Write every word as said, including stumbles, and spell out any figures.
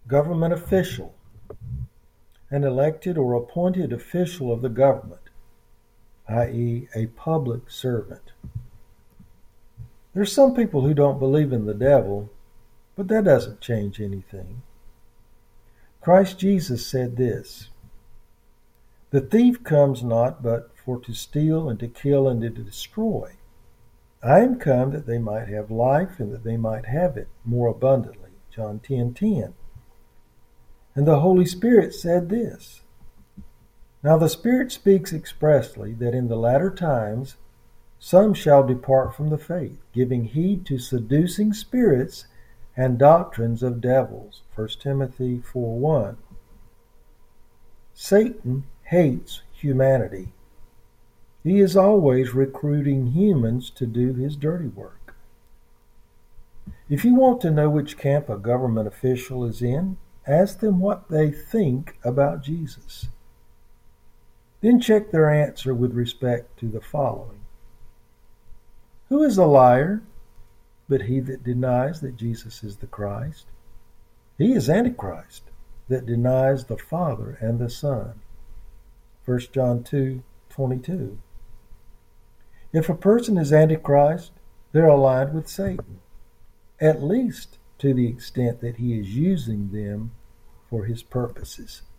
Government official, an elected or appointed official of the government, that is a public servant. There's some people who don't believe in the devil, but that doesn't change anything. Christ Jesus said this, "The thief comes not but for to steal and to kill and to destroy. I am come that they might have life and that they might have it more abundantly." John ten ten. And the Holy Spirit said this. Now the Spirit speaks expressly that in the latter times some shall depart from the faith, giving heed to seducing spirits and doctrines of devils. First Timothy four one. Satan hates humanity. He is always recruiting humans to do his dirty work. If you want to know which camp a government official is in, ask them what they think about Jesus. Then check their answer with respect to the following. Who is a liar but he that denies that Jesus is the Christ? He is Antichrist that denies the Father and the Son. First John two twenty-two. If a person is Antichrist, they're aligned with Satan, at least to the extent that he is using them for his purposes.